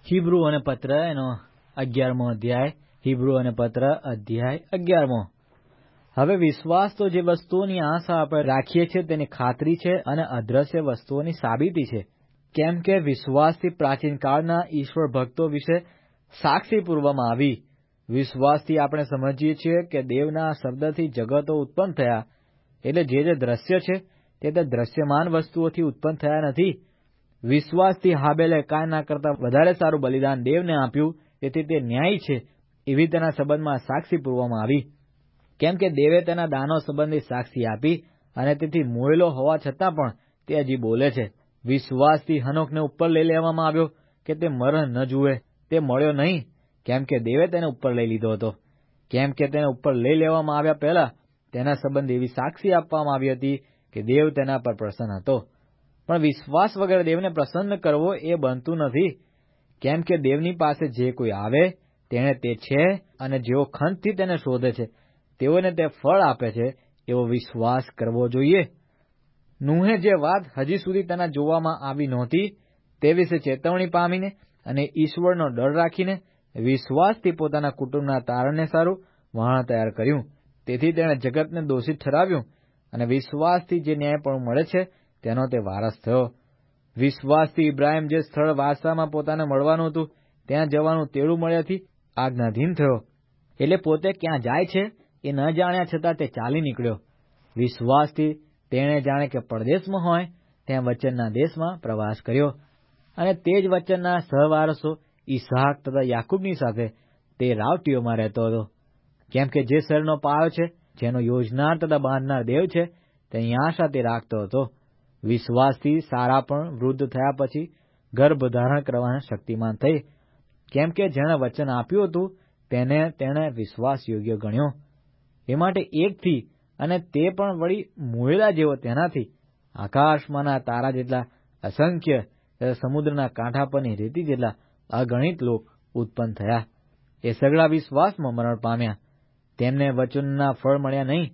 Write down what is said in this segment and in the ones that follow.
હિબ્રુ અને પત્ર એનો 11મો અધ્યાય. હિબ્રુ અને પત્ર અધ્યાય 11મો. હવે વિશ્વાસ તો જે વસ્તુઓની આશા આપણે રાખીએ છીએ તેની ખાતરી છે અને અદ્રશ્ય વસ્તુઓની સાબિતી છે. કેમ કે વિશ્વાસથી પ્રાચીન કાળના ઈશ્વર ભક્તો વિશે સાક્ષી પૂરવામાં આવી. વિશ્વાસથી આપણે સમજીએ છીએ કે દેવના શબ્દથી જગતો ઉત્પન્ન થયા. એટલે જે દ્રશ્ય છે તે દ્રશ્યમાન વસ્તુઓથી ઉત્પન્ન થયા નથી. વિશ્વાસથી હાબેલે કાયના કરતાં વધારે સારું બલિદાન દેવને આપ્યું, તેથી તે ન્યાયી છે એવી તેના સંબંધમાં સાક્ષી પૂરવામાં આવી. કેમ કે દેવે તેના દાનો સંબંધી સાક્ષી આપી અને તેથી મોયેલો હોવા છતાં પણ તે હજી બોલે છે. વિશ્વાસથી હનોકને ઉપર લઈ લેવામાં આવ્યો કે તે મરણ ન જુએ. તે મળ્યો નહીં, કેમ કે દેવે તેને ઉપર લઈ લીધો હતો. કેમ કે તેને ઉપર લઈ લેવામાં આવ્યા પહેલા તેના સંબંધી એવી સાક્ષી આપવામાં આવી હતી કે દેવ તેના પર પ્રસન્ન હતો. પણ વિશ્વાસ વગર દેવને પ્રસન્ન કરવો એ બનતું નથી. કેમ કે દેવની પાસે જે કોઈ આવે તેણે તે છે અને જેઓ ખંતથી તેને શોધે છે તેઓને તે ફળ આપે છે એવો વિશ્વાસ કરવો જોઈએ. નૂહે જે વાત હજી સુધી તેના જોવામાં આવી નહોતી તે વિશે ચેતવણી પામીને અને ઈશ્વરનો ડર રાખીને વિશ્વાસથી પોતાના કુટુંબના તારણને સારું વહાણ તૈયાર કર્યું. તેથી તેણે જગતને દોષિત ઠરાવ્યું અને વિશ્વાસથી જે ન્યાયપણું મળે છે તેનો તે વારસ થયો. વિશ્વાસથી ઇબ્રાહિમ જે સ્થળ વારસામાં પોતાને મળવાનું હતું ત્યાં જવાનું તેડું મળ્યાથી આજ્ઞાધીન થયો. એટલે પોતે ક્યાં જાય છે એ ન જાણ્યા છતાં તે ચાલી નીકળ્યો. વિશ્વાસથી તેણે જાણે કે પરદેશમાં હોય ત્યાં વચનના દેશમાં પ્રવાસ કર્યો અને તે જ વચનના સહવારસો ઈસાક તથા યાકૂબની સાથે તે રાવટીઓમાં રહેતો હતો. કેમ કે જે શહેરનો પાયો છે, જેનો યોજનાર તથા બાંધનાર દેવ છે, તેની આશા તે રાખતો હતો. વિશ્વાસથી સારા પણ વૃદ્ધ થયા પછી ગર્ભ ધારણ કરવાના શક્તિમાન થઈ. કેમ કે જેણે વચન આપ્યું હતું તેને તેણે વિશ્વાસ યોગ્ય ગણ્યો. એ માટે એકથી, અને તે પણ વળી મોયેલા જેવો તેનાથી, આકાશમાંના તારા જેટલા અસંખ્ય તથા સમુદ્રના કાંઠા પરની રેતી જેટલા અગણિત લોક ઉત્પન્ન થયા. એ સગળા વિશ્વાસમાં મરણ પામ્યા. તેમને વચનના ફળ મળ્યા નહીં,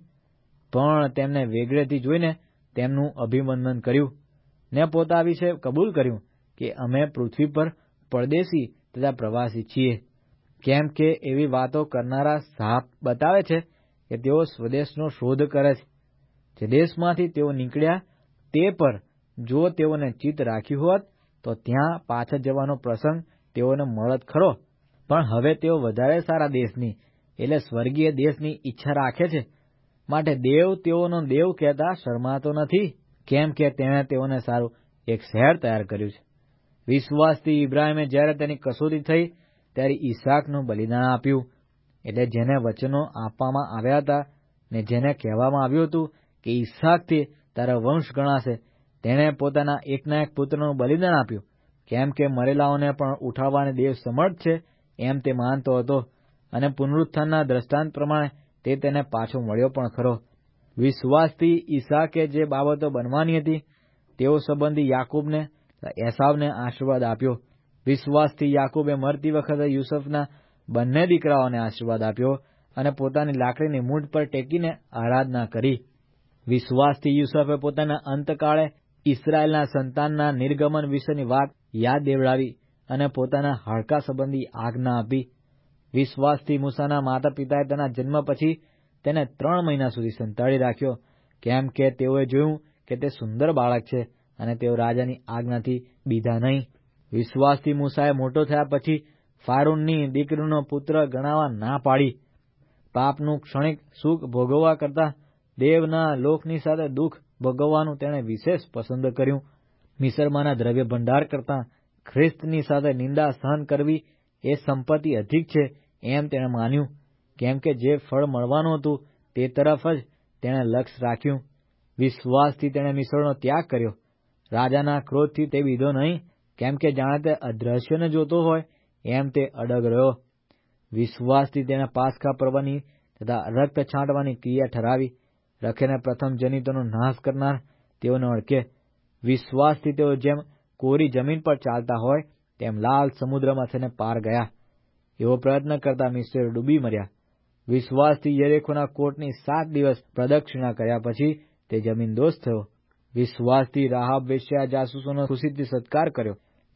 પણ તેમને વેગળેથી જોઈને તેમનું અભિનંદન કર્યું ને પોતા વિશે કબૂલ કર્યું કે અમે પૃથ્વી પર પરદેશી તથા પ્રવાસી છીએ. કેમ કે એવી વાતો કરનારા સાફ બતાવે છે કે તેઓ સ્વદેશનો શોધ કરે છે. જે દેશમાંથી તેઓ નીકળ્યા તે પર જો તેઓને ચિત્ત રાખ્યું હોત તો ત્યાં પાછા જવાનો પ્રસંગ તેઓને મળત ખરો. પણ હવે તેઓ વધારે સારા દેશની એટલે સ્વર્ગીય દેશની ઈચ્છા રાખે છે. માટે દેવ તેઓનો દેવ કહેતા શરમાતો નથી. કેમ કે તેણે તેઓને સારું એક શહેર તૈયાર કર્યું છે. વિશ્વાસથી ઇબ્રાહિમે જ્યારે તેની કસોટી થઈ ત્યારે ઈસાકનું બલિદાન આપ્યું. એટલે જેને વચનો આપવામાં આવ્યા હતા ને જેને કહેવામાં આવ્યું હતું કે ઈસાકથી તારા વંશ ગણાશે, તેણે પોતાના એકના એક પુત્રનું બલિદાન આપ્યું. કેમ કે મરેલાઓને પણ ઉઠાવવાને દેવ સમર્થ છે એમ તે માનતો હતો અને પુનરુત્થાનના દ્રષ્ટાંત પ્રમાણે તે તેને પાછો મળ્યો પણ ખરો. વિશ્વાસથી ઈસાકે જે બાબતો બનવાની હતી તેઓ સંબંધી યાકૂબને એસાવને આશીર્વાદ આપ્યો. વિશ્વાસથી યાકૂબે મરતી વખતે યુસુફના બંને દીકરાઓને આશીર્વાદ આપ્યો અને પોતાની લાકડીની મૂઠ પર ટેકીને આરાધના કરી. વિશ્વાસથી યુસુફે પોતાના અંતકાળે ઇસ્રાયેલના સંતાનના નિર્ગમન વિશેની વાત યાદ દેવડાવી અને પોતાના હાડકા સંબંધી આજ્ઞા આપી. વિશ્વાસથી મૂસાના માતા પિતાએ તેના જન્મ પછી તેને 3 મહિના સુધી સંતાડી રાખ્યો. કેમ કે તેઓએ જોયું કે તે સુંદર બાળક છે અને તેઓ રાજાની આજ્ઞાથી બીધા નહીં. વિશ્વાસથી મૂસાએ મોટો થયા પછી ફારૂનની દીકરીનો પુત્ર ગણાવવા ના પાડી. પાપનું ક્ષણિક સુખ ભોગવવા કરતાં દેવના લોકની સાથે દુઃખ ભોગવવાનું તેણે વિશેષ પસંદ કર્યું. મિસરમાંના દ્રવ્ય ભંડાર કરતાં ખ્રિસ્તની સાથે નિંદા સહન કરવી એ સંપત્તિ અધિક છે એમ તેણે માન્યું. કેમ કે જે ફળ મળવાનું હતું તે તરફ જ તેણે લક્ષ્ય રાખ્યું. વિશ્વાસથી તેણે મિસરનો ત્યાગ કર્યો. રાજાના ક્રોધથી તે બીધો નહીં, કેમ કે જાણે તે અદ્રશ્યને જોતો હોય એમ તે અડગ રહ્યો. વિશ્વાસથી તેણે પાસકા પર્વની તથા રક્ત છાંટવાની ક્રિયા ઠરાવી. રખેને પ્રથમ જનિતોનો નાશ કરનાર તેઓને ઓળખે. વિશ્વાસથી તેઓ જેમ કોરી જમીન પર ચાલતા હોય તેમ લાલ સમુદ્રમાંથી પાર ગયા. એવો પ્રયત્ન કરતા મિસ્ત્રીઓ ડૂબી મર્યા. વિશ્વાસથી યરીખોના કોટની 7 દિવસ પ્રદક્ષિણા કર્યા પછી તે જમીનદોસ્ત થયો. વિશ્વાસથી રાહાબ વેશ્યા જાસૂસોનો ખુશીથી સત્કાર કર્યો.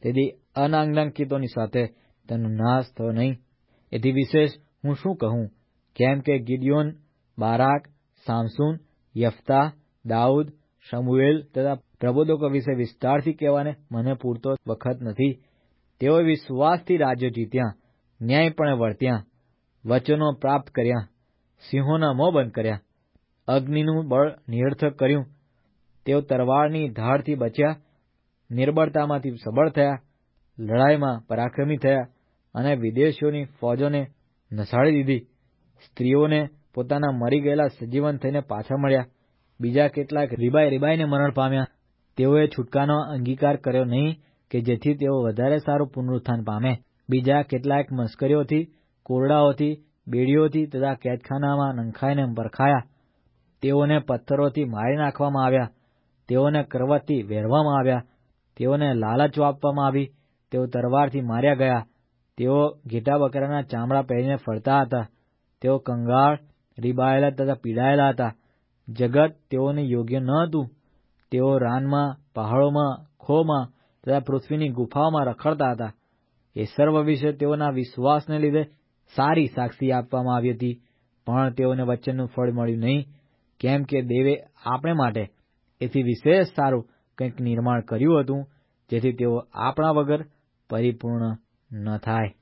તેથી અનાંકિતોની સાથે તેનો નાશ થયો નહીં. એથી વિશેષ હું શું કહું? કેમ કે ગિડિયોન, બારાક, સામસૂન, યફતા, દાઉદ, શમુએલ તથા પ્રબોધકો વિશે વિસ્તારથી કહેવાને મને પૂરતો વખત નથી. તેઓએ વિશ્વાસથી રાજ્યો જીત્યા, ન્યાયપણે વર્ત્યા, વચનો પ્રાપ્ત કર્યા, સિંહોના મોં બંધ કર્યા, અગ્નિનું બળ નિરર્થક કર્યું. તેઓ તરવારની ધારથી બચ્યા, નિર્બળતામાંથી સબળ થયા, લડાઈમાં પરાક્રમી થયા અને વિદેશીઓની ફોજોને નસાડી દીધી. સ્ત્રીઓને પોતાના મરી ગયેલા સજીવન થઈને પાછા મળ્યા. બીજા કેટલાક રીબાઈને મરણ પામ્યા. તેઓએ છૂટકાનો અંગીકાર કર્યો નહીં કે જેથી તેઓ વધારે સારું પુનરુત્થાન પામે. બીજા કેટલાક મશ્કરીઓથી, કોરડાઓથી, બેડીઓથી તથા કેદખાનામાં નંખાઈને પરખાયા. તેઓને પથ્થરોથી મારી નાખવામાં આવ્યા. તેઓને કરવતથી વેરવામાં આવ્યા. તેઓને લાલચ આપવામાં આવી. તેઓ તરવારથી માર્યા ગયા. તેઓ ઘેટા બકરાના ચામડા પહેરીને ફરતા હતા. તેઓ કંગાળ, રીબાયેલા તથા પીડાયેલા હતા. જગત તેઓને યોગ્ય ન હતું. તેઓ રાનમાં, પહાડોમાં, ખોમાં તથા પૃથ્વીની ગુફાઓમાં રખડતા હતા. એ સર્વ વિશે તેઓના વિશ્વાસને લીધે સારી સાક્ષી આપવામાં આવી હતી, પણ તેઓને વચનનું ફળ મળ્યું નહીં, કેમ કે દેવે આપણે માટે એથી વિશેષ સારું કંઈક નિર્માણ કર્યું હતું, જેથી તેઓ આપણા વગર પરિપૂર્ણ ન થાય.